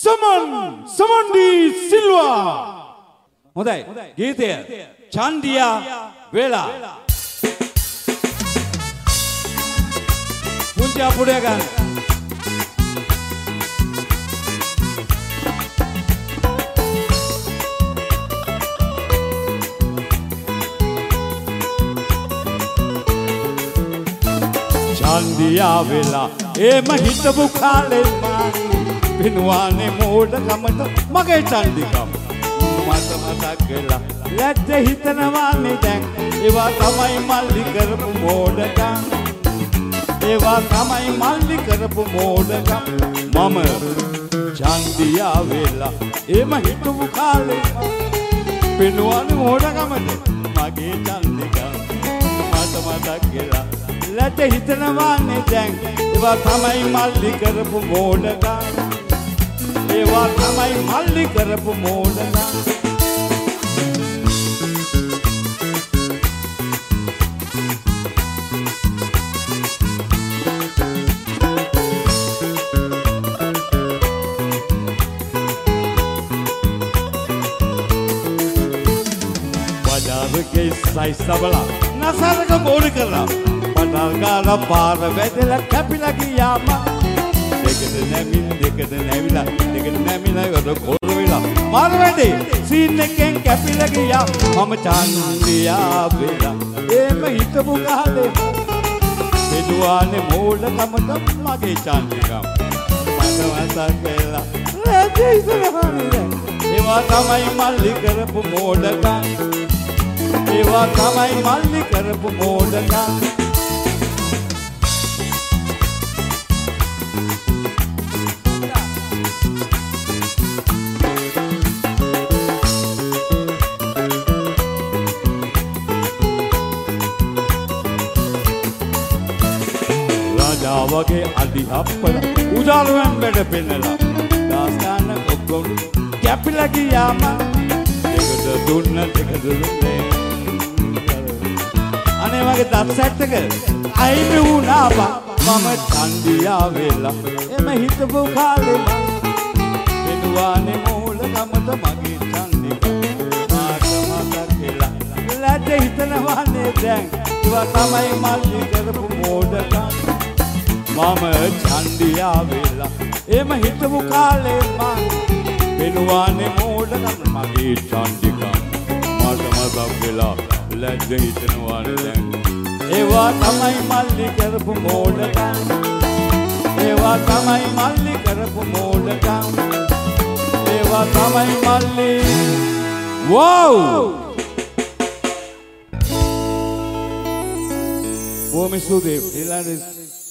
සමන්ඩි සිල්වා හොඳයි ගීතය චන්දියා වෙලා පුංචි අපුඩය ගන්න චන්දියා වෙලා එම හිතපු කාලේ පිනුවානේ මෝඩකමට මගේ චන්දිකම මට මතක් වෙලා ලැජ්ජ හිතනවානේ දැන් ඒවා තමයි මල්ලි කරපු මෝඩකම් ඒවා තමයි මල්ලි කරපු මෝඩකම් මම චන්දියා වෙලා එම හිතපු කාලේ පිනුවානේ මෝඩකමට මගේ චන්දිකම මට මතක් වෙලා ලැජ්ජ හිතනවානේ දැන් ඒවා තමයි මල්ලි කරපු මෝඩකම් ඒවා තමයි මල්ලි කරපු මෝඩකම් බජාරකේ සයිස් සබලා නසරක බෝඩි කරලා පටල් ගාලා පාර වැදලා කැපිලා ගියාම දෙකද නැමිලා යොද කොර වෙලා මාර වැඩේ සීන් එකෙන් කැපිලා ගියා මම චන්දියා වෙලා එම හිතපු කාලේ බෙදුවානේ මෝඩකමට මගේ චන්දිකම් මට මතක් වෙලා රැඳී ඉස්සරහනේ ඒවා තමයි මල්ලි කරපු මෝඩකම් ඒවා තමයි මල්ලි කරපු මෝඩකම් වගේ අඩි හප්පල උදාලුවෙන් බඩ පෙන්නලා දාස්කාන ඔක්කොම කැපිලා ගියාම දෙකට දුන්නේ අනේ වගේ දත් සැට් එක අයිමි වුණා මම චන්දියා වෙලා එම හිතපු කාලේ එනුවානේ මෝලකමද මගේ චන්දික මාත මතක් වෙලා ලැජ්ජ හිතනවානේ දැන් ඒවා තමයි මල්ලි කරපු මෝඩකම් මම චන්දියා වෙලා එම හිතපු කාලේ මං වෙනුවානේ මෝඩකම මගේ චන්දිකම් මට මතක් වෙලා ලැජ්ජ හිතනවානේ දැන් ඒවා තමයි මල්ලි කරපු මෝඩකම් ඒවා තමයි මල්ලි කරපු මෝඩකම් ඒවා තමයි මල්ලි වව් බොහොම ස්තුතියි ඊළඟ